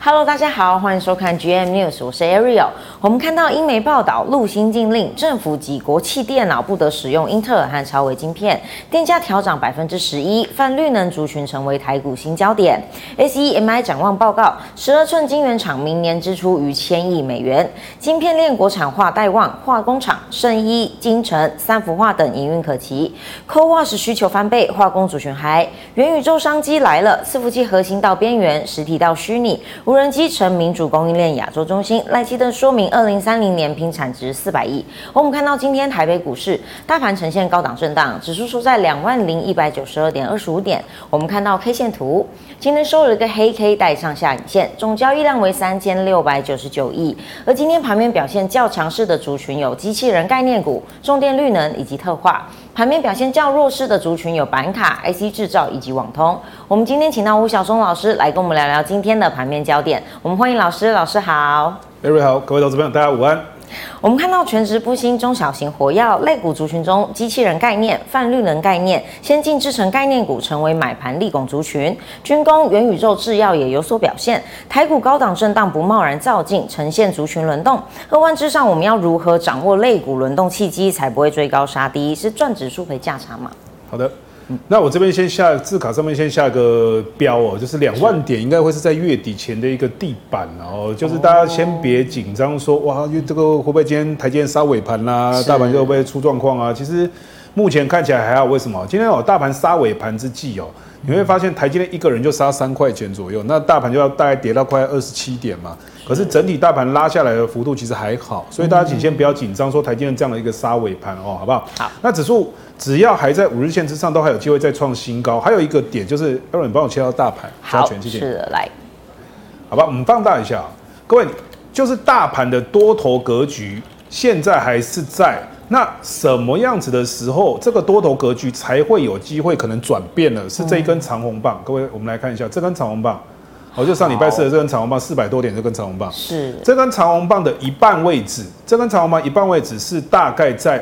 Hello， 大家好，欢迎收看 GM News， 我是 Ariel。我们看到英媒报道，陆新禁令，政府及国企电脑不得使用英特尔和超微晶片，电价调涨11%，泛绿能族群成为台股新焦点。SEMI 展望报告，12寸晶圆厂明年支出逾1000亿美元，晶片链国产化待望，化工厂、圣衣、精城、三氟化等营运可期。CoWoS 需求翻倍，化工族群嗨，元宇宙商机来了，伺服器核心到边缘，实体到虚拟。无人机成民主供应链亚洲中心，赖清德说明2030年拼产值400亿。我们看到今天台北股市大盘呈现高档震荡，指数收在20192.25点。我们看到 K 线图，今天收了一个黑 K 带上下影线，总交易量为3699亿。而今天盘面表现较强势的族群有机器人概念股、重电绿能以及特化。盘面表现较弱势的族群有板卡、IC 制造以及网通。我们今天请到吴晓松老师来跟我们聊聊今天的盘面焦点。我们欢迎老师，老师好。 Every 好，各位投资朋友，大家午安。 我们看到全职不兴、中小型活跃类股族群中，机器人概念、泛绿能概念、先进制程概念股成为买盘利拱族群，军工、元宇宙、制药也有所表现。台股高档震荡不贸然造进，呈现族群轮动。2万之上，我们要如何掌握类股轮动契机，才不会追高杀低？是赚指数赔价差吗？ 好的。那我这边先下字卡上面先下个标哦，就是2万点应该会是在月底前的一个地板哦，就是大家先别紧张说哇，因为这个会不会今天台积电杀尾盘啦，大盘会不会出状况啊？其实目前看起来还好，为什么？今天有大盘杀尾盘之际哦，你会发现台积电一个人就杀3块钱左右，那大盘就要大概跌到快27点嘛。可是整体大盘拉下来的幅度其实还好，所以大家请先不要紧张，说台积电这样的一个杀尾盘哦，好不好？ 好。那指数只要还在5日线之上，都还有机会再创新高。还有一个点就是，要不然你帮我切到大盘加权，谢谢。 是的，来， 好吧，我们放大一下，各位，就是大盘的多头格局现在还是在。那什么样子的时候，这个多头格局才会有机会可能转变了？是这一根长红棒。各位，我们来看一下这根长红棒。就上礼拜四的这根长红棒，400多点这根长红棒， 是这根长红棒的一半位置，这根长红棒一半位置是大概在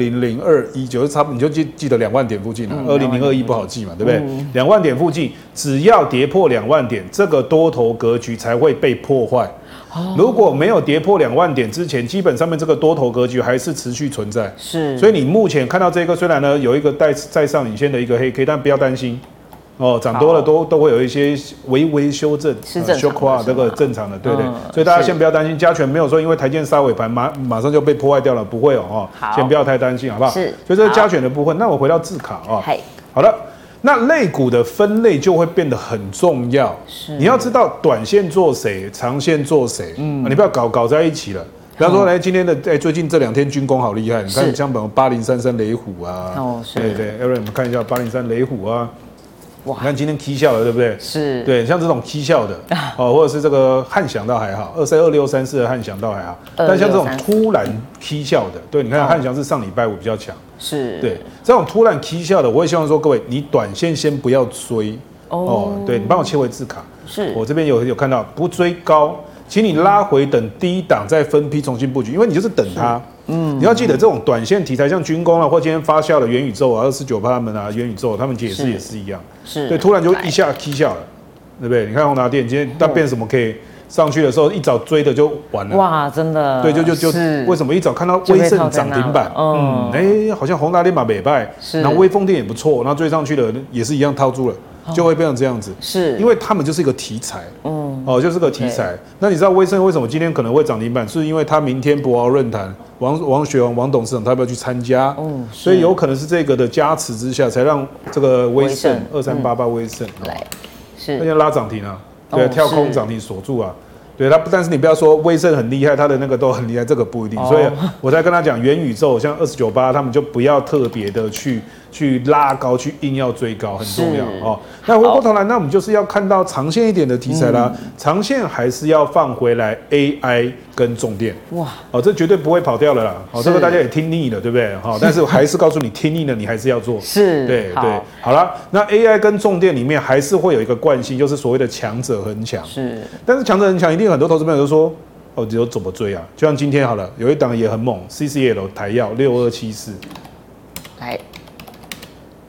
20021，就是差不多你就记得2万点附近了，20021不好记嘛，对不对？2万点附近，只要跌破2万点，这个多头格局才会被破坏。如果没有跌破2万点之前，基本上面这个多头格局还是持续存在。 是， 所以你目前看到这个，虽然呢有一个在上影线的一个黑 K， 但不要担心。涨多了都会有一些微修正， 是正常的， 这个正常的，对对。所以大家先不要担心，加权没有说因为台积电杀尾盘马上就被破坏掉了，不会哦，先不要太担心，好不好？ 是。 所以这是加权的部分。那我回到字卡啊，好的。那类股的分类就会变得很重要，你要知道短线做谁，长线做谁，你不要搞在一起了。比方说，今天的最近这2天军工好厉害，你看像本8033雷虎啊，对对 ，Aaron， 我们看一下803雷虎啊。你看今天 K 笑的，对不对？ 是， 对，像这种 K 笑的，或者是这个汉翔倒还好，232634的汉翔倒还好，但像这种突然 K 笑的，对，你看汉翔是上礼拜5比较强， 是，对， 这种突然 K 笑的，我也希望说各位，你短线先不要追，对，你帮我切回字卡， 是我这边有看到不追高，请你拉回等低档再分批重新布局，因为你就是等它。你要记得这种短线题材，像军工啊，或今天发酵的元宇宙啊，249%他们啊，元宇宙他们也是一样， 是， 对，突然就一下 K 下了，对不对？你看宏达电今天它变什么 K 上去的时候，一早追的就完了， 哇，真的， 对，就为什么一早看到威盛涨停板，好像宏达电嘛美败，然后微风电也不错，然后追上去的也是一样套住了。就会变成这样子， 是因为他们就是一个题材，就是个题材。那你知道威盛为什么今天可能会涨停板？是因为他明天博鳌论坛，王雪红王董事长他要不要去参加？所以有可能是这个的加持之下，才让这个威盛2388威盛来，是，而且拉涨停啊，对，跳空涨停锁住啊。对它，但是你不要说威盛很厉害，它的那个都很厉害，这个不一定。所以我在跟他讲元宇宙，像298，他们就不要特别的去拉高，去硬要追高，很重要哦。那回过头来，那我们就是要看到长线一点的题材啦。长线还是要放回来 AI 跟重电。哇，这绝对不会跑掉了啦。这个大家也听腻了，对不对？但是还是告诉你，听腻了你还是要做。 是， 对对。好了，那 AI 跟重电里面还是会有一个惯性，就是所谓的强者恒强。是，但是强者恒强一定很多投资朋友都说，只有怎么追啊？就像今天好了，有一档也很猛 ，CCL 台药6274， 来。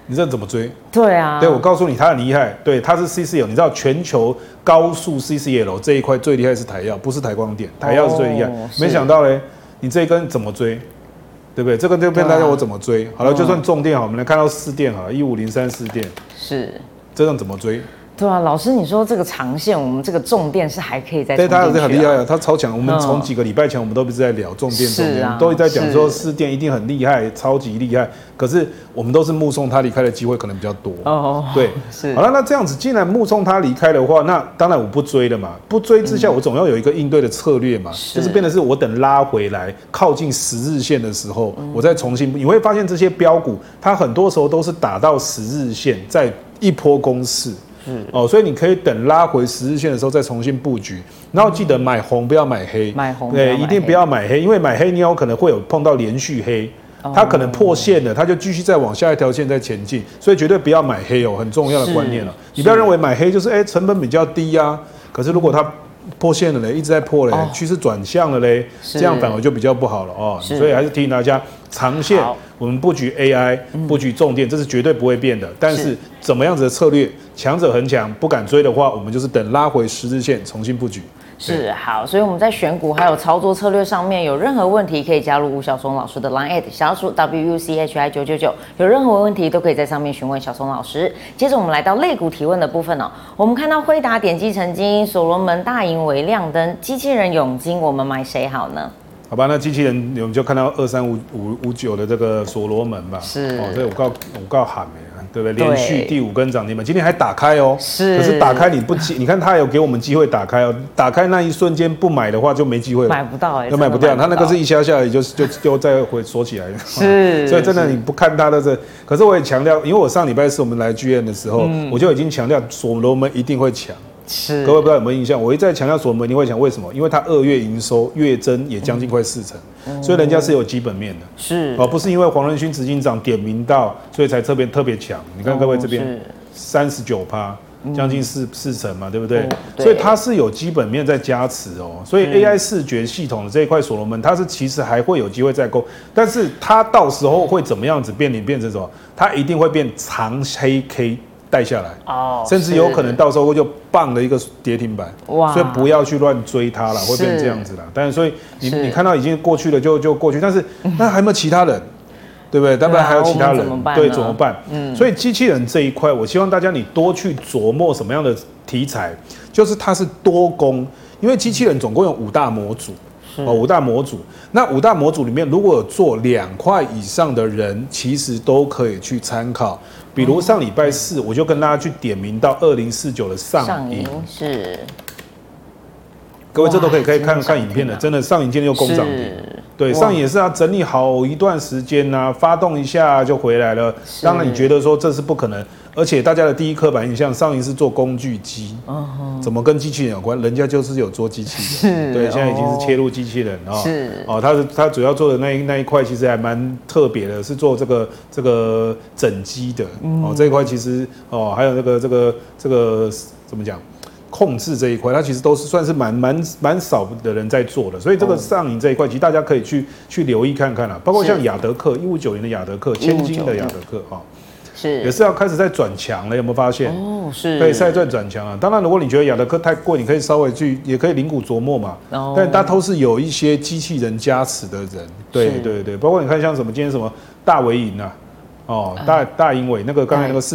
你这怎么追？ 对啊， 对，我告诉你，它很厉害。对，它是 CCL， 你知道全球高速 CCL 这一块最厉害是台药，不是台光电，台药是最厉害。没想到嘞，你这一根怎么追？对不对？这个就变大家我怎么追？好了，就算重电好，我们来看到四电好了，1503四电是这样怎么追？ 对啊，老师，你说这个长线，我们这个重电是还可以再冲进去啊？ 对，他很厉害啊，他超强。我们从几个礼拜前，我们都一直在聊重电，都在讲说四电一定很厉害，超级厉害。可是我们都是目送他离开的机会可能比较多。哦，对，是。好了，那这样子，既然目送他离开的话，那当然我不追了嘛。不追之下，我总要有一个应对的策略嘛，就是变得是我等拉回来靠近10日线的时候，我再重新。你会发现这些标股，它很多时候都是打到10日线，再一波攻势。哦，所以你可以等拉回10日线的时候再重新布局，然后记得买红不要买黑， 买红对，一定不要买黑，因为买黑你有可能会有碰到连续黑，它可能破线了，它就继续再往下一条线再前进，所以绝对不要买黑哦，很重要的观念了。你不要认为买黑就是成本比较低啊，可是如果它破线了嘞，一直在破嘞，趋势转向了嘞，这样反而就比较不好了哦。所以还是提醒大家，长线我们布局 AI，布局重电，这是绝对不会变的。但是怎么样子的策略，强者恒强，不敢追的话，我们就是等拉回10日线重新布局。 是好，所以我们在选股还有操作策略上面有任何问题，可以加入吴晓松老师的 Line@ 小鼠 WUCHI999，有任何问题都可以在上面询问小松老师。接着我们来到类股提问的部分哦，我们看到辉达点击成金、所罗门、大银为亮灯、机器人永金，我们买谁好呢？ 好吧，那机器人我们就看到23559的这个所罗门吧。 是， 哦，所以我告喊对不对？连续第5根涨停板，今天还打开哦。 是， 可是打开你不你看他有给我们机会打开哦，打开那一瞬间不买的话就没机会了， 买不到都买不掉。他那个是一下下也就再回锁起来了。 是， 所以真的你不看他的这，可是我也强调，因为我上礼拜4我们来剧院的时候，我就已经强调所罗门一定会强。 是， 各位不知道有没有印象？我一再强调所罗门一定会强，为什么？因为他2月营收月增也将近快40%，所以人家是有基本面的。是，不是因为黄仁勋执行长点名到，所以才特别强。你看各位这边39%，将近四成嘛，对不对？所以它是有基本面在加持哦。所以 AI 视觉系统的这一块所罗门，它是其实还会有机会再攻，但是它到时候会怎么样子变成什么？它一定会变长黑 K。带下来哦，甚至有可能到时候就棒的一个跌停板，哇！所以不要去乱追它了，会变这样子啦。但是所以你看到已经过去了就过去，但是那还有没有其他人？对不对？当然还有其他人，对，怎么办？所以机器人这一块，我希望大家你多去琢磨什么样的题材，就是它是多功，因为机器人总共有5大模组。5大模组，那5大模组里面，如果有做2块以上的人，其实都可以去参考。比如上礼拜4，我就跟大家去点名到2049的上影， 是， 各位这都可以看影片的，真的上影今天又攻涨停，对，上影也是啊，整理好一段时间啊，发动一下就回来了。当然你觉得说这是不可能，而且大家的第一刻板印象，上影是做工具机，怎么跟机器人有关？人家就是有做机器人，对，现在已经是切入机器人啊，是哦，他主要做的那一块其实还蛮特别的，是做这个整机的哦，这一块其实哦，还有这个怎么讲？控制这一块，它其实都是算是蛮少的人在做的，所以这个上影这一块，其实大家可以去留意看看啦。包括像亚德克1590的亚德克，千金的亚德克哈，是也是要开始在转强了，有没有发现？哦，是，可以再转强啊。当然，如果你觉得亚德克太贵，你可以稍微也可以零股琢磨嘛。哦，但它都是有一些机器人加持的人，对，包括你看像什么今天什么大微影啊，哦，大英伟那个刚才那个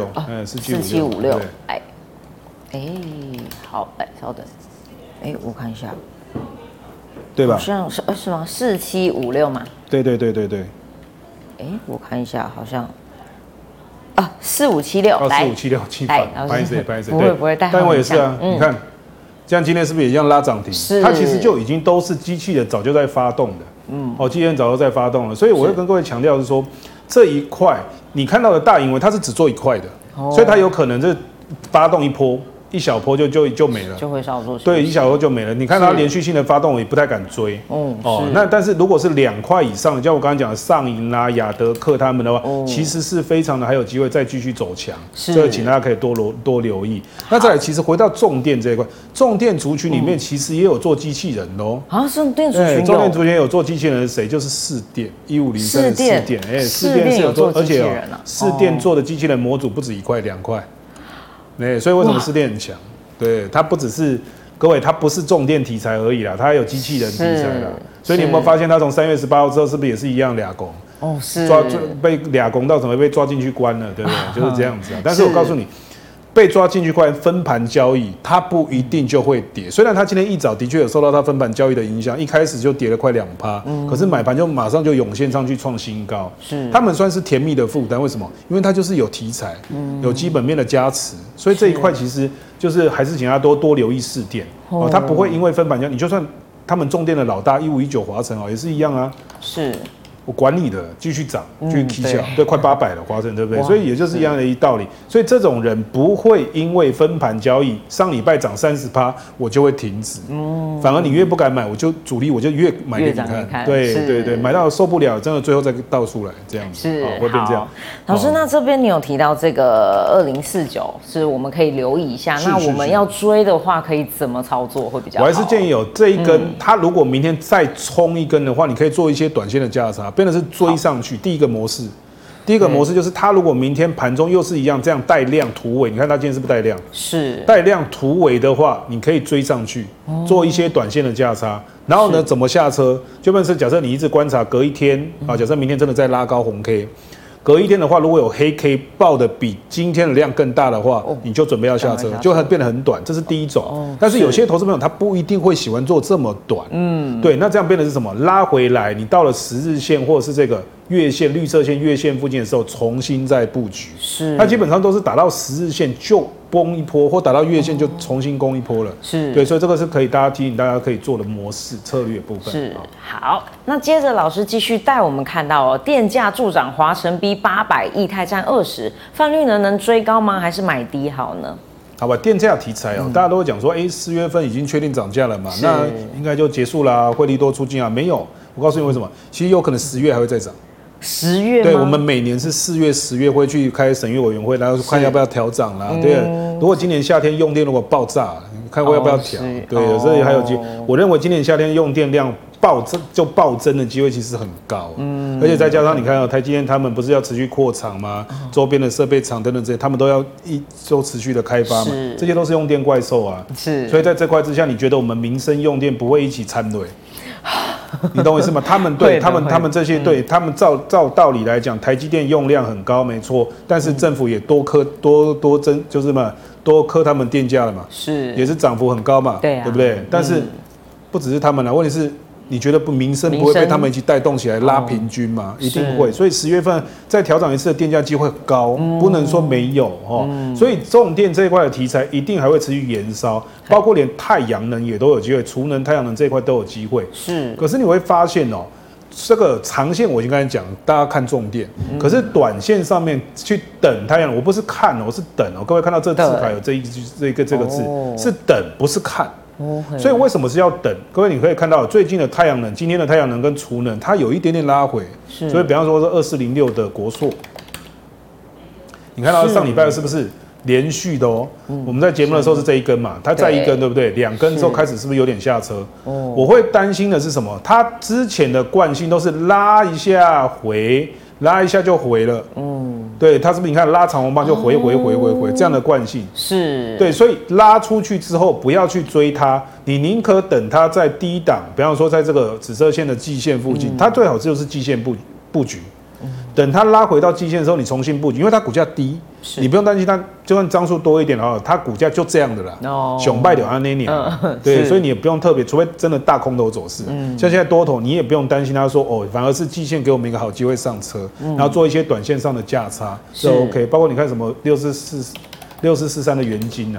4756，4756，对。 好，来稍等，我看一下， 对吧？ 好像是吗？4756嘛？ 对。 我看一下，好像4576，来 4576，拍谁？ 不会， 但我也是啊，你看，这样今天是不是也一样拉涨停？是，它其实就已经都是机器人早就在发动的，机器人早就在发动了，所以我会跟各位强调是说，这一块你看到的大盈为它是只做一块的，所以它有可能这发动一波。 一小波就没了， 就会稍作休息。 对，一小波就没了。你看它连续性的发动，也不太敢追。那但是如果是2块以上的，像我刚刚讲的上银啦、雅德克他们的话，其实是非常的还有机会再继续走强。这个请大家可以多留意。那再来，其实回到重电这一块，重电族群里面其实也有做机器人哦。 啊，重电族群有。 重电族群有做机器人的谁？就是士电1503的士电。士电是有做，而且士电做的机器人模组不止1块2块。所以为什么士电很强？对，它不只是各位，它不是重电题材而已啦，它还有机器人题材啦。所以你有没有发现，它从3月18号之后，是不是也是一样俩工？是被俩工到怎么被抓进去关了，对不对？就是这样子啊。但是我告诉你，被抓进去关分盘交易，它不一定就会跌。虽然它今天一早的确有受到它分盘交易的影响，一开始就跌了快2%，可是买盘就马上就涌现上去创新高。他们算是甜蜜的负担，为什么？因为它就是有题材，有基本面的加持，所以这一块其实就是还是请大家多留意士电它不会因为分盘交易，你就算他们重电的老大1519华城也是一样啊。我管你的，继续涨，继续起小，对，快800了，华城对不对？所以也就是一样的一道理。所以这种人不会因为分盘交易上礼拜涨30%，我就会停止。反而你越不敢买，我就主力我就越买给你看。对，买到受不了，真的最后再倒出来，这样子会变这样。 老师，那这边你有提到这个2049，是我们可以留意一下。那我们要追的话，可以怎么操作会比较好？ 我还是建议有这一根，它如果明天再冲一根的话，你可以做一些短线的价差。变的是追上去，第一个模式就是它如果明天盘中又是一样这样带量突围，你看它今天是不是带量？是带量突围的话，你可以追上去，做一些短线的价差。然后呢，怎么下车？就变成假设你一直观察，隔一天啊，假设明天真的再拉高红 K。隔一天的话，如果有黑 K 爆的比今天的量更大的话，你就准备要下车，就变得很短，这是第一种。但是有些投资朋友他不一定会喜欢做这么短，对，那这样变的是什么？拉回来，你到了10日线或者是这个月线、绿色线、月线附近的时候，重新再布局。它基本上都是打到10日线就崩一波，或打到月线就重新攻一波了。对，所以这个是可以大家提醒大家可以做的模式策略部分。 好，那接着老师继续带我们看到电价助涨，华城逼800亿，泰占20%，泛绿能追高吗？还是买低好呢？ 好吧，电价题材大家都会讲说，4月份已经确定涨价了嘛，那应该就结束啦，会利多出尽啊？没有，我告诉你为什么，其实有可能10月还会再涨。 10月对，我们每年是4月、10月会去开审阅委员会，然后看要不要调涨啦。对，如果今年夏天用电如果爆炸，看会要不要调？对，所以还有机会。我认为今年夏天用电量暴增的机会其实很高。而且再加上你看台积电他们不是要持续扩厂吗？周边的设备厂等等这些，他们都要一周持续的开发嘛，这些都是用电怪兽啊。所以在这块之下，你觉得我们民生用电不会一起参对？你懂我意思吗？他们这些对他们照道理来讲，台积电用量很高，没错，但是政府也多增，就是嘛，多磕他们电价了嘛，也是涨幅很高嘛，对不对？但是不只是他们啦，问题是你觉得民生不会被他们一起带动起来拉平均吗？一定会，所以10月份再调整一次的电价机会高，不能说没有所以重电这一块的题材一定还会持续延烧，包括连太阳能也都有机会，储能、太阳能这一块都有机会。可是你会发现这个长线我已经刚才讲，大家看重电，可是短线上面去等太阳能，我不是看我是等各位看到这字牌有这个字是等，不是看。所以为什么是要等？各位你可以看到最近的太阳能，今天的太阳能跟储能，它有一点点拉回。所以比方说是2406的国硕，你看到上礼拜是不是连续的我们在节目的时候是这一根嘛，它再一根对不对？2根之后开始是不是有点下车？我会担心的是什么？它之前的惯性都是拉一下回，拉一下就回了。对，它是不是你看拉长红棒就回这样的惯性？对，所以拉出去之后不要去追它，你宁可等它在低档，比方说在这个紫色线的季线附近，它最好就是季线布局。等它拉回到季线的时候，你重新布局，因为它股价低，你不用担心它，就算张数多一点它股价就这样的啦，熊败掉那年，对，所以你也不用特别，除非真的大空头走势，像现在多头，你也不用担心它说反而是季线给我们一个好机会上车，然后做一些短线上的价差是 OK，包括你看什么6443的元金啊。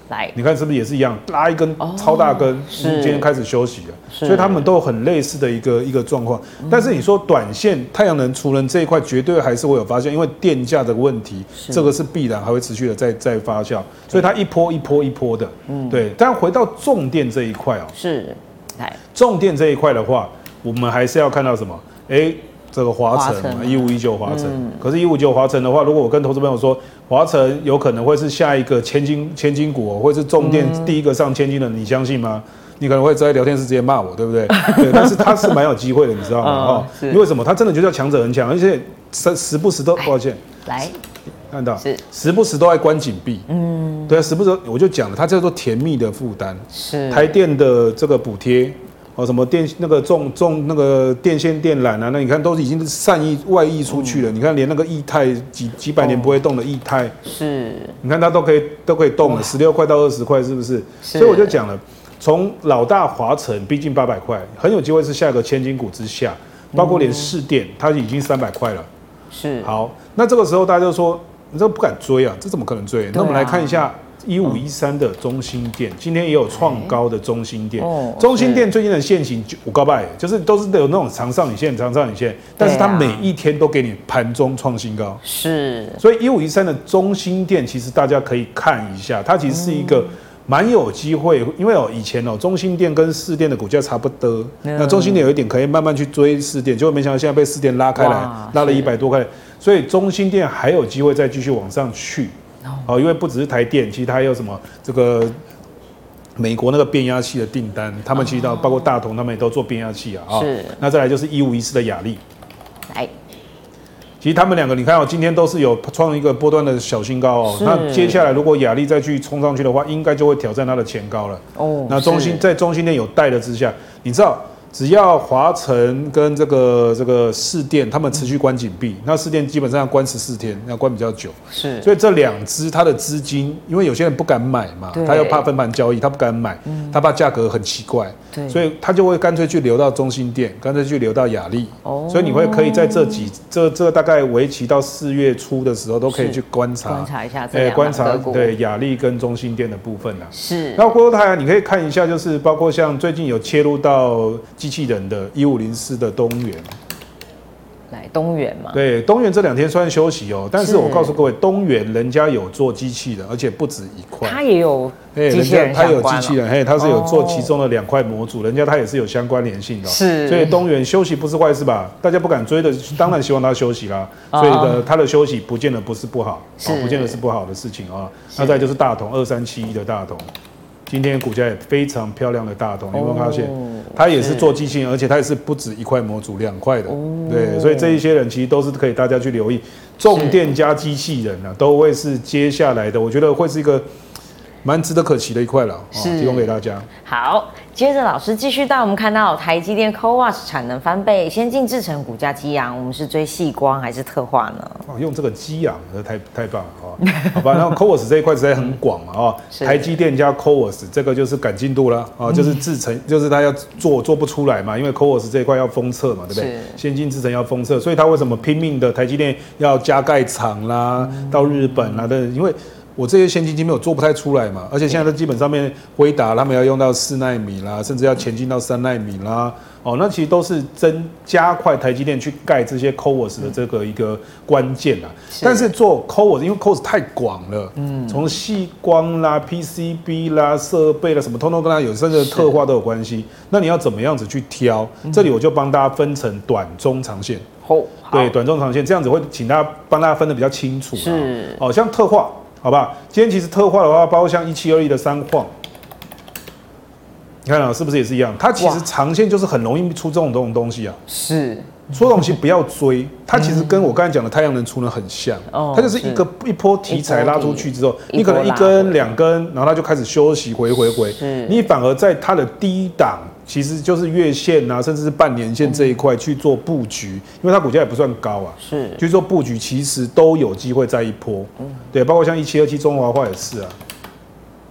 来， 你看是不是也是一样，拉一根超大根，今天开始休息了，所以他们都很类似的一个状况。但是你说短线太阳能、储能这一块绝对还是会有发酵，因为电价的问题，这个是必然还会持续的在发酵，所以它一波的，对。但回到重电这一块哦， 是，来， 重电这一块的话，我们还是要看到什么？这个华晨1519华晨，可是1519华晨的话，如果我跟投资朋友说，华晨有可能会是下一个千金股哦，会是重电第一个上千金的，你相信吗？你可能会在聊天室直接骂我，对不对？对，但是他是蛮有机会的，你知道吗？因为什么？他真的就叫强者恒强，而且时不时都，抱歉， 来看到时不时都在关紧闭，对啊，时不时我就讲了，它叫做甜蜜的负担，是台电的这个补贴。什么那个那个电线电缆啊，那你看都已经是善意外溢出去了。你看连那个液态几百年不会动的液态，是，你看它都可以动了，16块到20块，是不是？所以我就讲了，从老大华晨，毕竟800块，很有机会是下个千金股之下，包括连市电，它已经300块了。是，好，那这个时候大家就说，你这不敢追啊，这怎么可能追？那我们来看一下。1513的中兴电，今天也有创高的中兴电。中兴电最近的线型五高拜，就是都是有那种长上影线，但是它每一天都给你盘中创新高。是，所以1513的中兴电，其实大家可以看一下，它其实是一个蛮有机会，因为以前中兴电跟士电的股价差不多，那中兴电有一点可以慢慢去追士电，结果没想到现在被士电拉开来，拉了100多块，所以中兴电还有机会再继续往上去。因为不只是台电，其实它还有什么这个美国那个变压器的订单，他们其实包括大同，他们也都做变压器啊。是。那再来就是1514的亚力，来，其实他们两个你看今天都是有创一个波段的小新高哦。那接下来如果亚力再去冲上去的话，应该就会挑战它的前高了。那中兴电有带的之下，你知道。只要华晨跟这个士电，他们持续关紧闭，那士电基本上要关14天，要关比较久。是，所以这2支它的资金，因为有些人不敢买嘛，他又怕分盘交易，他不敢买，他怕价格很奇怪，所以他就会干脆去流到中兴电，干脆去流到亚力。所以你可以在这大概为期到4月初的时候，都可以去观察一下这两个股，对亚力跟中兴电的部分啊。是，然后回头台你可以看一下，就是包括像最近有切入到。机器人的1504的东元， 来东元嘛？ 对，东元这2天算休息哦，但是我告诉各位，东元人家有做机器人，而且不止1块， 他也有机器人， 他有机器人，他是有做其中的2块模组，人家他也是有相关联性的，是，所以东元休息不是坏事吧？大家不敢追的，当然希望他休息啦，所以他的休息不见得不是不好，不见得是不好的事情啊。那再就是大同2371的大同。今天股价也非常漂亮的大同，你有没有发现？它也是做机器人，而且它也是不止1块模组，2块的。对，所以这一些人其实都是可以大家去留意，重电加机器人啊，都会是接下来的，我觉得会是一个蛮值得可期的一块了，提供给大家。好， 接着老师继续带我们看到台积电 CoWoS 产能翻倍，先进制程股价激扬，我们是追矽光还是特化呢？ 用这个激扬，太棒了啊！好吧，然后 CoWoS 这一块实在很广嘛台积电加 CoWoS 这个就是赶进度了就是制程，就是它要做不出来嘛，因为 CoWoS 这一块要封测嘛，对不对？先进制程要封测，所以它为什么拼命的台积电要加盖厂啦，到日本啦的，因为。我这些先进晶片我做不太出来嘛，而且现在都基本上面辉达他们要用到4奈米啦，甚至要前进到3奈米啦，那其实都是加快台积电去盖这些 CoWoS 的这个一个关键啦。但是做 CoWoS， 因为 CoWoS 太广了，从矽光啦、PCB 啦、设备啦什么，通通跟它有甚至特化都有关系。那你要怎么样子去挑？这里我就帮大家分成短、中、长线。对，短、中、长线这样子会请大家帮大家分得比较清楚。是，像特化。好吧，今天其实特化的话，包括像1721的3晃，你看是不是也是一样？它其实长线就是很容易出这种东西啊。是，出东西不要追，它其实跟我刚才讲的太阳能储能很像，它就是一波题材拉出去之后，你可能1根2根，然后它就开始休息回，你反而在它的低档。其实就是月线啊，甚至是半年线这一块去做布局，因为它股价也不算高啊，是去做布局，其实都有机会再一波。对，包括像1727中华化也是啊，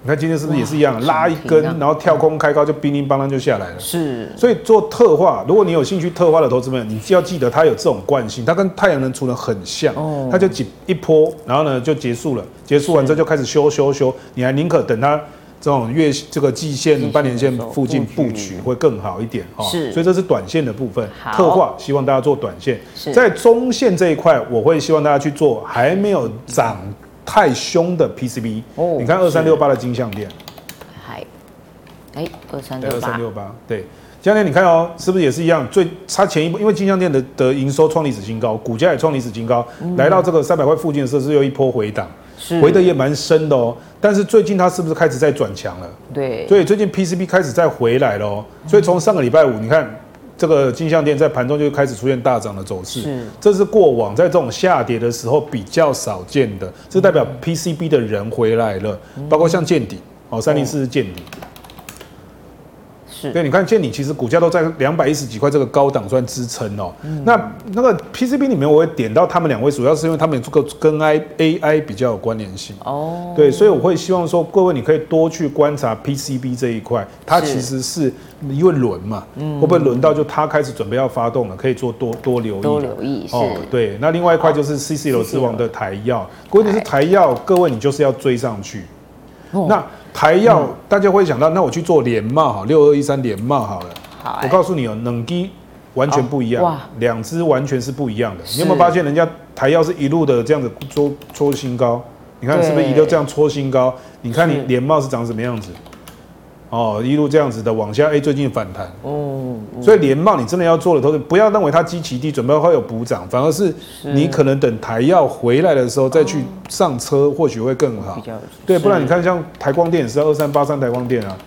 你看今天是不是也是一样，拉一根，然后跳空开高就乒铃乓啷就下来了。 是， 所以做特化，如果你有兴趣特化的投资们，你就要记得它有这种惯性，它跟太阳能储能很像，它就一波，然后呢就结束了，结束完之后就开始修，你还宁可等它这种这个季线、半年线附近布局会更好一点哦。 是， 所以这是短线的部分，特化希望大家做短线。在中线这一块，我会希望大家去做还没有涨太凶的 PCB。你看2368的金像电，2368，对。今天你看哦，是不是也是一样？它前一波，因为金像电的营收创历史新高，股价也创历史新高，来到这个300块附近的时候，是又一波回档，回的也蛮深的哦。但是最近它是不是开始在转强了？ 对， 所以最近 PCB 开始再回来了哦。所以从上个礼拜五，你看这个金像电在盘中就开始出现大涨的走势，这是过往在这种下跌的时候比较少见的，这代表 PCB 的人回来了，包括像见底哦，304是见底。对，你看见你其实股价都在210几块这个高档算支撑哦。那个 PCB 里面我会点到他们2位，主要是因为他们这个跟 AI 比较有关联性哦。对，所以我会希望说各位你可以多去观察 PCB 这一块，它其实是因为轮嘛，会不会轮到就它开始准备要发动了，可以做多留意哦。对，那另外一块就是 CCL 之王的台药，关键是台药，各位你就是要追上去。那台药大家会想到，那我去做联茂好，6213联茂好了。我告诉你哦，冷基完全不一样，两只完全是不一样的。你有没有发现人家台药是一路的这样子戳新高？你看是不是一路这样戳新高？你看你联茂是长什么样子？哦，一路这样子的往下，最近反弹。所以联茂你真的要做的投资，不要认为它基期低，准备会有补涨，反而是你可能等台药回来的时候再去上车，或许会更好。对，不然你看像台光电也是2383台光电啊，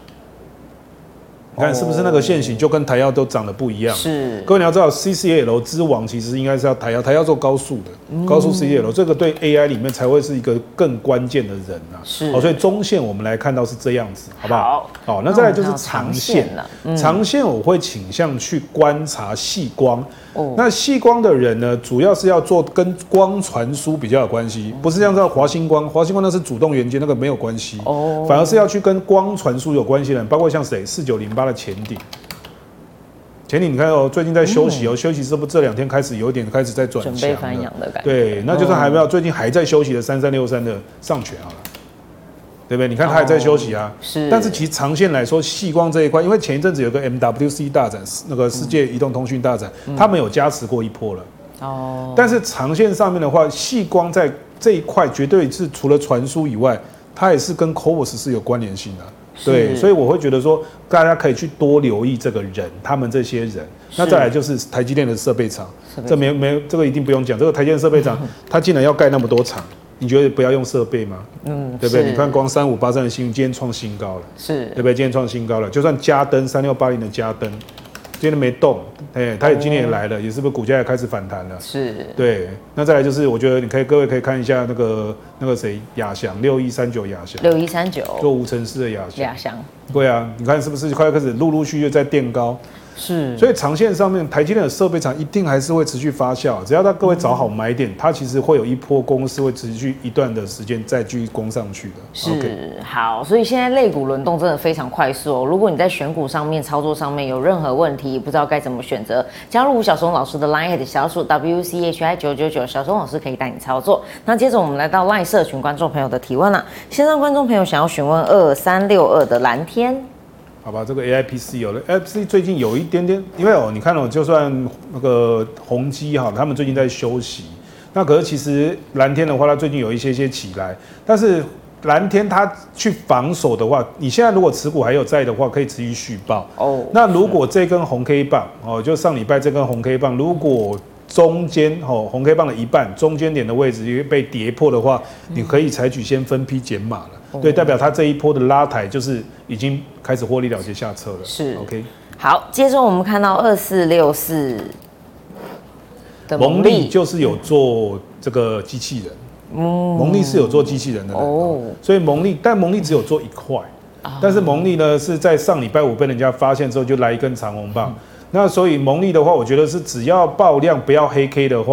你看是不是那个线型就跟台药都长得不一样？是，各位你要知道 CCL 之王其实应该是要台药做高速的，高速 CCL 这个对 AI 里面才会是一个更关键的人啊。是，所以中线我们来看到是这样子，好不好？好，那再来就是长线了。长线我会倾向去观察细光。那细光的人呢，主要是要做跟光传输比较有关系，不是像这华星光那是主动元件，那个没有关系。反而是要去跟光传输有关系的人，包括像谁4908的前顶，你看哦，最近在休息哦，休息是不是这2天开始有点开始在转强，准备翻扬的感觉。对，那就是还没有最近还在休息的3363的上权好了。对不对？你看它还在休息啊，但是其实长线来说，细光这一块，因为前一阵子有个 MWC 大展，那个世界移动通讯大展，他们有加持过一波了。哦。但是长线上面的话，细光在这一块绝对是除了传输以外，它也是跟 CoWoS 是有关联性的。对，所以我会觉得说，大家可以去多留意这个人，他们这些人。那再来就是台积电的设备厂，这这个一定不用讲，这个台积电设备厂，它竟然要盖那么多厂。你觉得不要用设备吗？对不对？你看光3583的新，今天创新高了，对不对？今天创新高了，就算嘉登3680的嘉登，今天没动，它也今天也来了，也是不是股价也开始反弹了？对。那再来就是，我觉得各位可以看一下那个谁亚翔6139亚翔，6139做无尘室的亚翔，对啊，你看是不是快开始陆续在垫高？所以长线上面，台积电的设备厂一定还是会持续发酵，只要各位找好买点，它其实会有一波公司会持续一段的时间再继续攻上去的。 好，所以现在类股轮动真的非常快速哦。如果你在选股上面、操作上面有任何问题，不知道该怎么选择，加入吴小松老师的 LINE@ 小鼠 WCHI999，小松老师可以带你操作。那接着我们来到 LINE 社群观众朋友的提问啦，线上观众朋友想要询问2362的蓝天。 好吧，这个 AIPC 有了 ，AIPC 最近有一点点，因为你看就算那个宏基哈，他们最近在休息，那可是其实蓝天的话，它最近有一些起来，但是蓝天它去防守的话，你现在如果持股还有在的话，可以持续续报。那如果这根红 K 棒就上礼拜这根红 K 棒，如果中间红 K 棒的一半中间点的位置被跌破的话，你可以采取先分批减码了。对，代表它这一波的拉抬就是已经开始获利了结下车了。OK。好， 接着我们看到2464的蒙利就是有做这个机器人，蒙利是有做机器人的人所以蒙利只有做一块，但是蒙利呢是在上礼拜五被人家发现之后就来一根长红棒。那所以蒙利的话，我觉得是只要爆量不要黑 K 的话，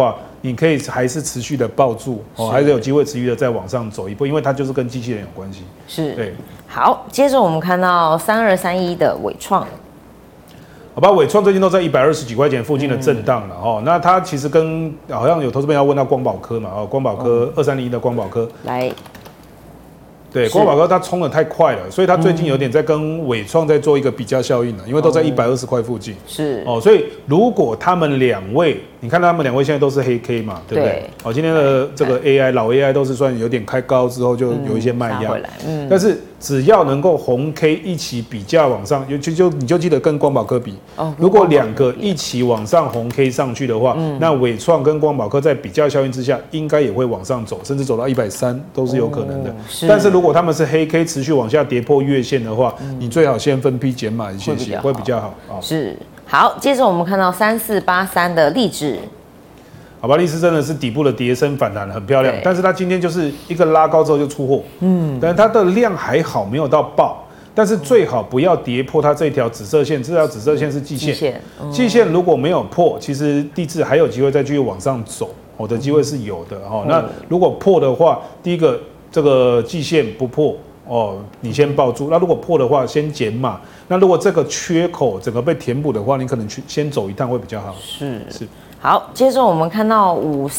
你可以还是持续的抱住哦，还是有机会持续的再往上走一步，因为它就是跟机器人有关系。 是， 对。 好，接着我们看到3231的伟创。 好吧，伟创最近都在120几块钱附近的震荡了哦。那它其实跟好像有投资朋友要问到光宝科嘛，哦，光宝科2301的光宝科来。 对，光宝科它冲得太快了，所以它最近有点在跟伟创在做一个比价效应了，因为都在120块附近。 是哦，所以如果他们两位，你看到他们两位现在都是黑 K 嘛，对不对？哦，今天的这个 AI 老 AI 都是算有点开高之后就有一些卖压，但是只要能够红 K 一起比价往上，你就记得跟光宝科比，如果两个一起往上红 K 上去的话，那伟创跟光宝科在比价效应之下，应该也会往上走，甚至走到130都是有可能的。但是如果他们是黑 K 持续往下跌破月线的话，你最好先分批减码一些，会比较好啊。 是好，接着我们看到3483的励志。 好吧，力士真的是底部的跌升反弹很漂亮，但是它今天就是一个拉高之后就出货，但是它的量还好，没有到爆，但是最好不要跌破它这条紫色线，这条紫色线是季线，季线如果没有破，其实励志还有机会再继续往上走，我的机会是有的哈。那如果破的话，第一个这个季线不破哦，你先抱住，那如果破的话先减码，那如果这个缺口整个被填补的话，你可能去先走一趟会比较好。是。 好，接着我们看到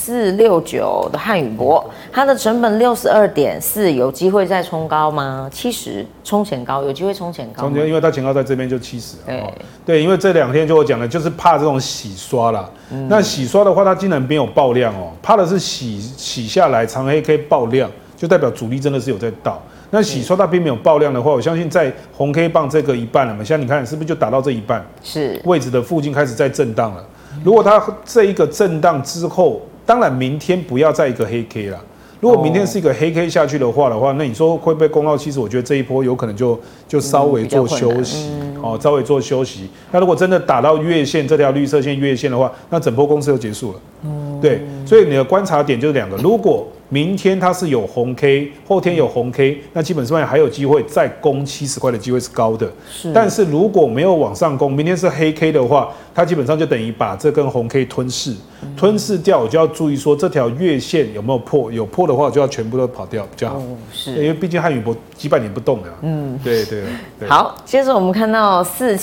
5469的汉语博，它的成本62.4，有机会再冲高吗？70冲前高，有机会冲前高吗？ 因为它前高在这边就70。对，因为这2天就我讲的，就是怕这种洗刷啦。那洗刷的话，它竟然没有爆量哦，怕的是洗下来长黑 K 爆量，就代表主力真的是有在倒。那洗刷它并没有爆量的话，我相信在红 K 棒这个一半了嘛，现在你看是不是就打到这一半？是位置的附近开始在震荡了。如果它这一个震荡之后，当然明天不要再一个黑 K 啦。如果明天是一个黑 K 下去的话，那你说会不会攻到70？我觉得这一波有可能就稍微做休息，稍微做休息。那如果真的打到月线这条绿色线月线的话，那整波公司就结束了。对，所以你的观察点就是2个。如果明天它是有红 K， 后天有红 K， 那基本上还有机会再攻70块的机会是高的。但是如果没有往上攻，明天是黑 K 的话，它基本上就等于把这根红 K 吞噬掉。我就要注意说这条月线有没有破，有破的话，我就要全部都跑掉比较好。因为毕竟汉语博几百年不动的。对。 好，接着我们看到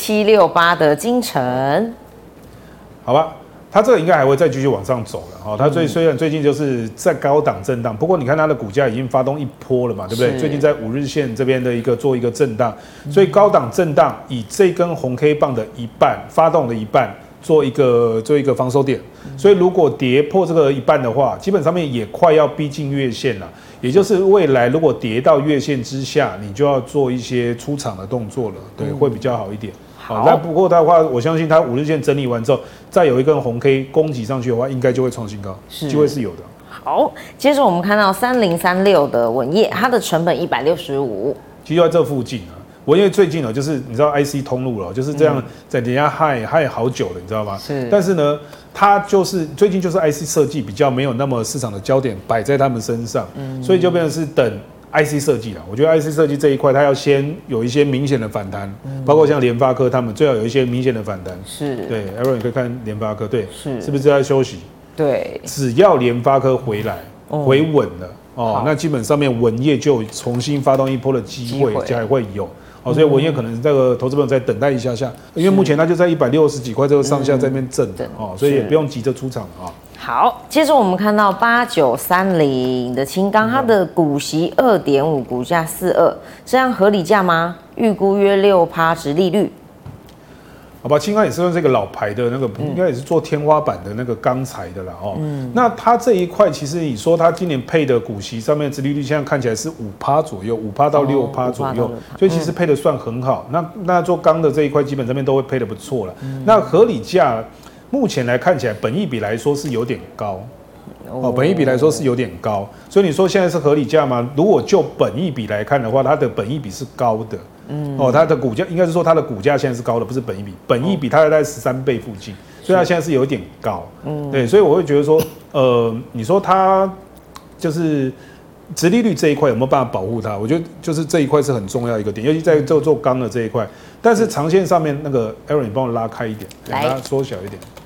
4768的金城， 好吧。它这个应该还会再继续往上走了，它虽然最近就是在高档震荡，不过你看它的股价已经发动一波了嘛，对不对？最近在5日线这边的做一个震荡，所以高档震荡以这根红 K 棒的一半发动的一半做一个防守点，所以如果跌破这个一半的话，基本上面也快要逼近月线了，也就是未来如果跌到月线之下，你就要做一些出场的动作了，对，会比较好一点。那不过的话，我相信它5日线整理完之后，再有一根红 K 攻击上去的话，应该就会创新高，机会是有的。 好，接着我们看到3036的文业，它的成本165， 其实就在这附近啊。文业最近就是你知道 IC 通路了，就是这样在人家害好久了，你知道吗？是。但是呢，它就是最近就是 IC 设计比较没有那么市场的焦点摆在他们身上，所以就变成是等。IC 设计啦，我觉得 IC 设计这一块，它要先有一些明显的反弹，包括像联发科他们最好有一些明显的反弹。是，对 ，Aaron 你可以看联发科，对，是不是在休息？对，只要联发科回来回稳了那基本上面文业就重新发动一波的机会才会有。所以文业可能这个投资朋友再等待一下，因为目前它就在160几块这个上下在那边震所以也不用急着出场啊。 好，接着我们看到8930的青钢，它的股息2.5，股价42，这样合理价吗？预估约6%殖利率。 好吧，青钢也是算这个老牌的那个，应该也是做天花板的那个钢材的啦那它这一块其实你说它今年配的股息上面殖利率现在看起来是5%左右，5%到6%左右，所以其实配的算很好。那做钢的这一块基本上面都会配的不错了。那合理价目前来看起来，本益比来说是有点高。本益比来说是有点高，所以你说现在是合理价吗？如果就本益比来看的话，它的本益比是高的。它的股价应该是说它的股价现在是高的，不是本益比。本益比它在13倍附近，所以它现在是有点高。对，所以我会觉得说，你说它就是殖利率这一块有没有办法保护它？我觉得就是这一块是很重要一个点，尤其在做钢的这一块。但是长线上面那个 Aaron， 你帮我拉开一点，把它缩小一点。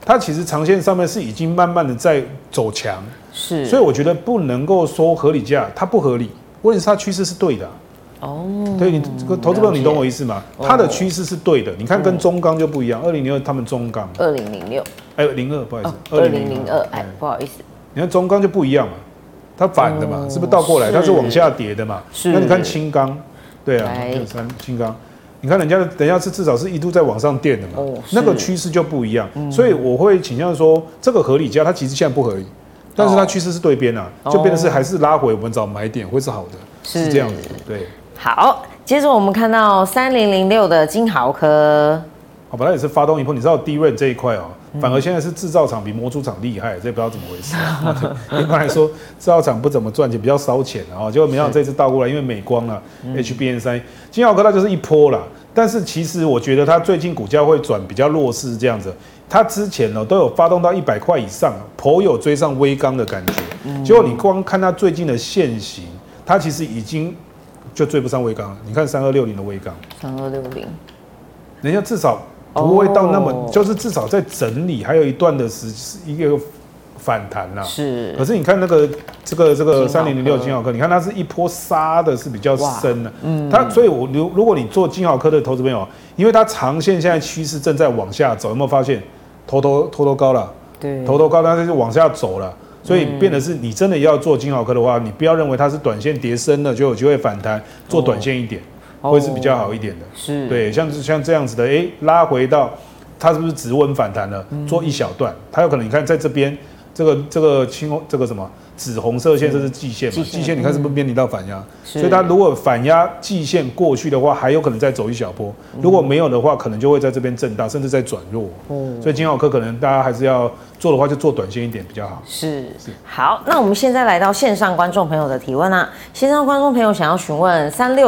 它其实长线上面是已经慢慢的在走强， 是， 所以我觉得不能够说合理价，它不合理，问题是它趋势是对的。 哦， 对你这个投资朋友，你懂我意思吗？它的趋势是对的，你看跟中钢就不一样，2002他们中钢 2006， 哎02不好意思 ，2002，哎，不好意思， 你看中钢就不一样嘛，它反的嘛，是不是倒过来？它是往下跌的嘛。那你看轻钢，对啊，轻钢。你看人家是至少是一度在往上垫的嘛，那个趋势就不一样，所以我会倾向说这个合理价，它其实现在不合理，但是它趋势是对边啊，就变成是还是拉回我们找买点会是好的，是这样子，对。 好，接着我们看到3006的金豪科， 好，本来也是发动一波，你知道低润这一块哦，反而现在是制造厂比模组厂厉害，这不知道怎么回事。一般来说，制造厂不怎么赚钱，比较烧钱啊，结果没想到这次倒过来，因为美光啊，HBM3，金豪科它就是一波啦。但是其实我觉得它最近股价会转比较弱势这样子，它之前呢都有发动到100块以上，颇有追上微刚的感觉。结果你光看它最近的现形，它其实已经就追不上微刚了。你看3260的微刚 ，3260， 人家至少不会到那么，就是至少在整理，还有一段的一个反弹啦。 是。 可是你看那个这个3006金豪科，你看它是一波杀的是比较深的。它所以如果你做金豪科的投资朋友，因为它长线现在趋势正在往下走，有没有发现头高了？对，头高，但是就往下走了。所以变得是你真的要做金豪科的话，你不要认为它是短线跌深了就有机会反弹，做短线一点。会是比较好一点的，是对，像这样子的，拉回到它是不是止稳反弹了？做一小段，它有可能你看在这边这个什么紫红色线，这是季线嘛？季线你看是不是面临到反压？所以它如果反压季线过去的话，还有可能再走一小波；如果没有的话，可能就会在这边震荡，甚至再转弱。所以金豪科可能大家还是要做的话，就做短线一点比较好。是。 好，那我们现在来到线上观众朋友的提问啊，线上观众朋友想要询问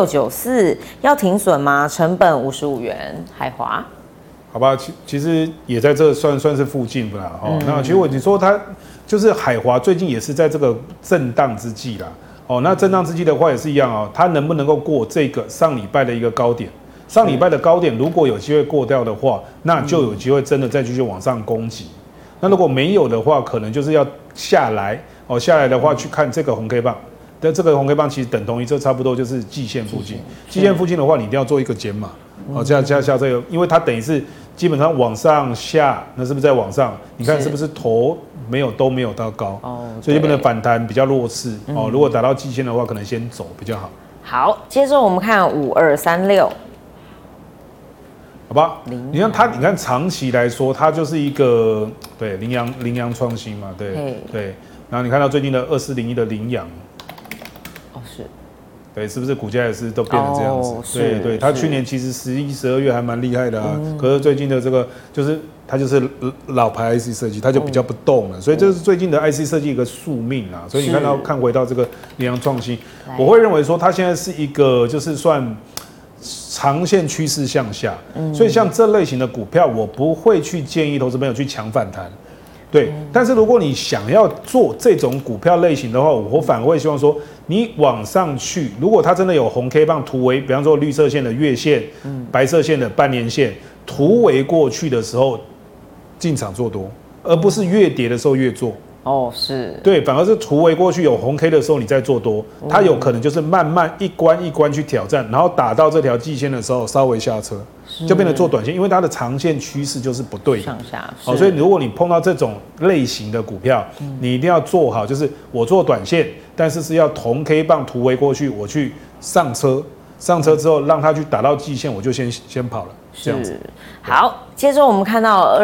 3694要停损吗？成本55元，海华。 好吧，其实也在这算是附近不啦？那其实你说它就是海华最近也是在这个震荡之际啦。那震荡之际的话也是一样哦，它能不能够过这个上礼拜的一个高点？上礼拜的高点如果有机会过掉的话，那就有机会真的再继续往上攻击。那如果没有的话，可能就是要下来下来的话去看这个红 K 棒。但这个红 K 棒其实等同于这差不多就是季线附近。季线附近的话，你一定要做一个减码。加这个，因为它等于是基本上往上下，那是不是在往上？你看是不是头都没有到高？所以这边的反弹比较弱势。如果打到季线的话，可能先走比较好。 好，接着我们看5236。 好吧，你看它，你看长期来说，它就是一个对羚羊创新嘛，对。然后你看到最近的2401的羚羊， 是， 对，是不是股价也是都变成这样子？对，它去年其实11、12月还蛮厉害的啊，可是最近的这个它就是老牌 IC 设计，它就比较不动了，所以这是最近的 IC 设计一个宿命啊。所以你看回到这个羚羊创新，我会认为说它现在是一个就是算长线趋势向下，所以像这类型的股票，我不会去建议投资朋友去抢反弹。对，但是如果你想要做这种股票类型的话，我反而会希望说，你往上去，如果它真的有红 K 棒突围，比方说绿色线的月线，白色线的半年线突围过去的时候，进场做多，而不是越跌的时候越做。 是对，反而是突围过去有红 K 的时候，你再做多，它有可能就是慢慢一关一关去挑战，然后打到这条季线的时候稍微下车，就变成做短线，因为它的长线趋势就是不对的， 上下。 所以如果你碰到这种类型的股票，你一定要做好，就是我做短线，但是要红 K 棒突围过去，我去上车之后让它去打到季线，我就先跑了，这样子。 好，接着我们看到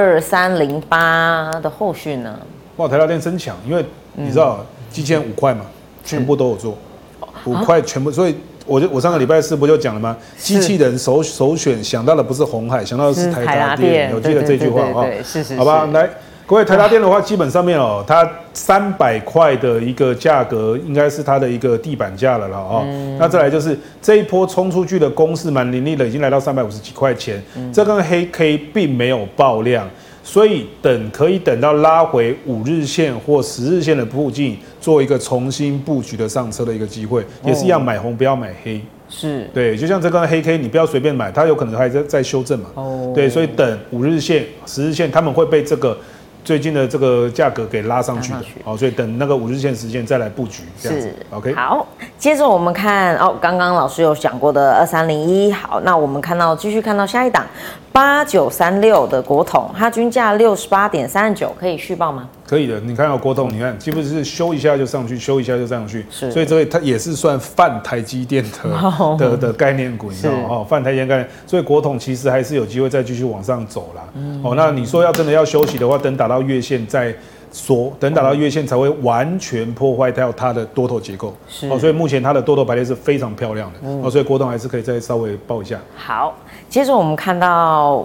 2308的后续呢？ 哇，台达电真强，因为你知道季线5块嘛，全部都有做，5块全部，所以我上个礼拜4不就讲了吗？机器人首选想到的不是鸿海，想到的是台达电，有记得这句话啊？是，好吧，来，各位台达电的话，基本上面它300块的一个价格，应该是它的一个地板价了啦。那再来就是这一波冲出去的攻势蛮凌厉的，已经来到350几块钱，这根黑 K 并没有爆量。所以可以等到拉回5日线或10日线的附近，做一个重新布局的上车的一个机会，也是一样买红不要买黑，是对，就像这根黑 K， 你不要随便买，它有可能还在修正嘛，对，所以等5日线、10日线，他们会被这个最近的这个价格给拉上去的，好，所以等那个5日线时间再来布局，这样子 ，OK。 好，接着我们看刚刚老师有讲过的2301，好，那我们继续看到下一档8936的国统，它均价68.39，可以续报吗？ 可以的，你看国统，你看基本是修一下就上去，修一下就上去，所以这个它也是算泛台积电的概念股，你知道吗？泛台积电概念，所以国统其实还是有机会再继续往上走啦。那你说真的要休息的话，等打到月线再说，等打到月线才会完全破坏掉它的多头结构。所以目前它的多头排列是非常漂亮的，所以国统还是可以再稍微报一下。 好，接着我们看到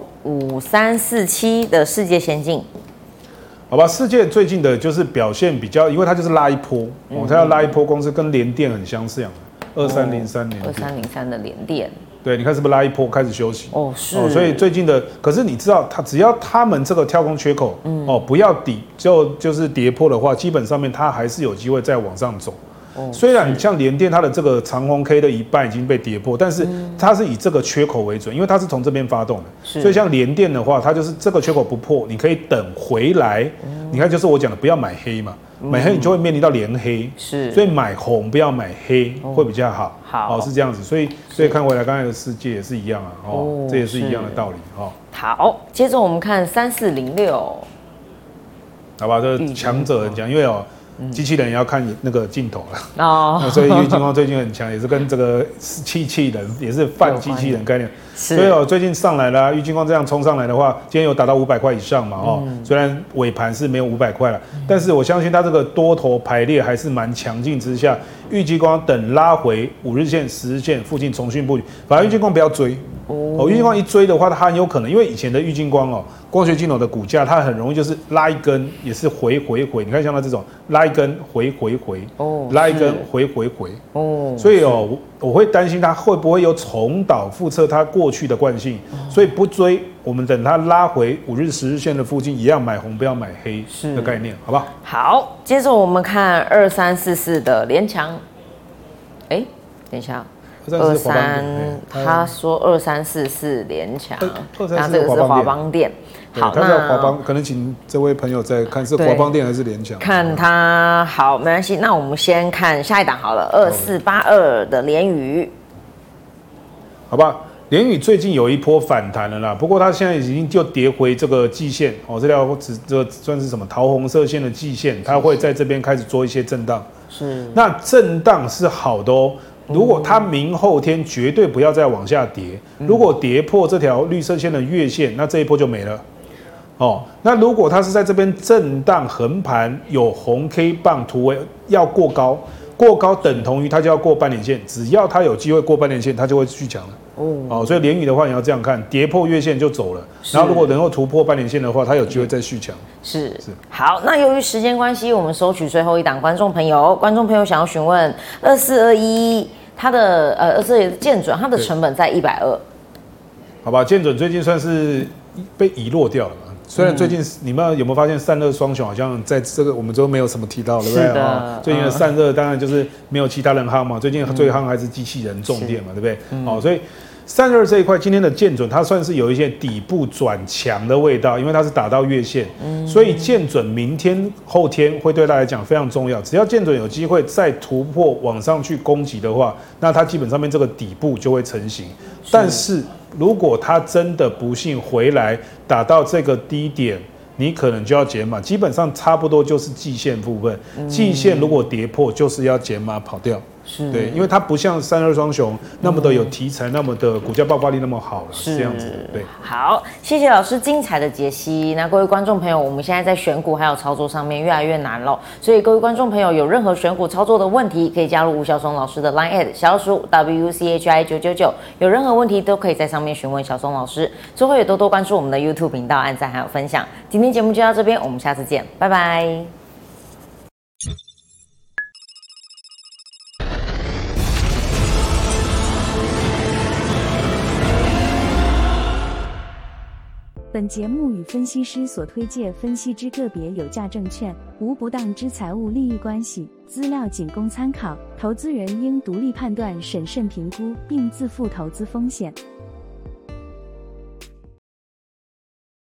5347的世界先进。 好吧，世界最近的就是表现比较，因为它就是拉一波，它要拉一波，公司跟联电很相似，2303年 2303的联电， 对，你看是不是拉一波开始休息？ 是， 所以最近的，可是你知道，只要他们这个跳空缺口，不要底，就是跌破的话，基本上面它还是有机会再往上走。虽然像联电它的这个长红 K 的一半已经被跌破，但是它是以这个缺口为准，因为它是从这边发动的，所以像联电的话，它就是这个缺口不破，你可以等回来。你看，就是我讲的，不要买黑嘛，买黑你就会面临到连黑，所以买红不要买黑会比较好。好，是这样子，所所以看回来刚才的世界也是一样啊，这也是一样的道理。 好，接着我们看3406， 好吧，这强者很强，因为机器人也要看那个镜头了所以玉晶光最近很强，也是跟这个机器人也是泛机器人概念，所以最近上来了，玉晶光这样冲上来的话，今天有达到500块以上嘛虽然尾盘是没有500块了，但是我相信它这个多头排列还是蛮强劲之下，玉晶光等拉回5日线、10日线附近重新布局，反正玉晶光不要追。玉晶光一追的话，它很有可能，因为以前的玉晶光光学镜头的股价，它很容易就是拉一根也是回，你看像它这种拉一根回，拉一根回，所以我会担心它会不会有重蹈覆辙它过去的惯性，所以不追，我们等它拉回5日、10日线的附近，一样买红不要买黑的概念，好不好？ 好，接着我们看2344的联强，等一下。他说2344联强，那这个是华邦电。 好，他叫华邦，可能请这位朋友再看是华邦电还是联强。 看他好，没关系。那我们先看下一档好了，2482的联宇， 好吧。联宇最近有一波反弹了啦，不过它现在已经就跌回这个季线这条这算是什么桃红色线的季线，它会在这边开始做一些震荡。那震荡是好的如果它明后天绝对不要再往下跌，如果跌破这条绿色线的月线，那这一波就没了。那如果它是在这边震荡横盘，有红 K 棒突围要过高等同于它就要过半年线，只要它有机会过半年线，它就会续强了。所以联宇的话你要这样看，跌破月线就走了，然后如果能够突破半年线的话，它有机会再续强。是。 好，那由于时间关系，我们收取最后一档观众朋友想要询问2421它的2421的建准，它的成本在120。 好吧，建准最近算是被遗落掉了嘛。虽然最近你们有没有发现散热双雄好像在这个我们都没有什么提到，对不对？最近的散热当然就是没有其他人夯嘛，最近最夯还是机器人重电嘛，对不对？所以散热这一块今天的建准它算是有一些底部转强的味道，因为它是打到月线，所以建准明天后天会对它来讲非常重要。只要建准有机会再突破往上去攻击的话，那它基本上面这个底部就会成型。但是如果它真的不幸回来打到这个低点，你可能就要减码，基本上差不多就是季线部分。季线如果跌破，就是要减码跑掉。对，因为它不像散热双雄那么的有题材，那么的股价爆发力那么好了，是这样子。对， 好，谢谢老师精彩的解析。那各位观众朋友，我们现在在选股还有操作上面越来越难了，所以各位观众朋友有任何选股操作的问题，可以加入吴小松老师的 Line@ 小鼠 WCHI999，有任何问题都可以在上面询问小松老师。最后也多多关注我们的 YouTube 频道，按赞还有分享。今天节目就到这边，我们下次见，拜拜。 本节目与分析师所推介分析之个别有价证券无不当之财务利益关系，资料仅供参考，投资人应独立判断、审慎评估，并自负投资风险。